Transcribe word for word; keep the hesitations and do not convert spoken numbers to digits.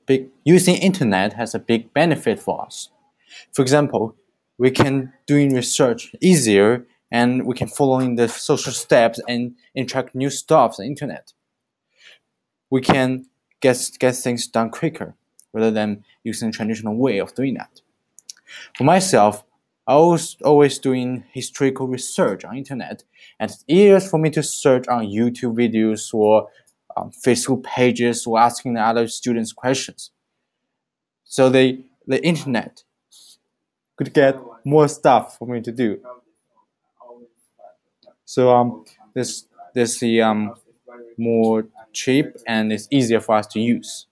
big using internet has a big benefit for us. For example, we can doing research easier and we can following the social steps and interact new stuff on the internet. We can get get things done quicker rather than using the traditional way of doing that. For myself, I was always doing historical research on internet, and it's easier for me to search on YouTube videos or um, Facebook pages or asking the other students questions. So the the internet could get more stuff for me to do. So um, this this the um more cheap and it's easier for us to use.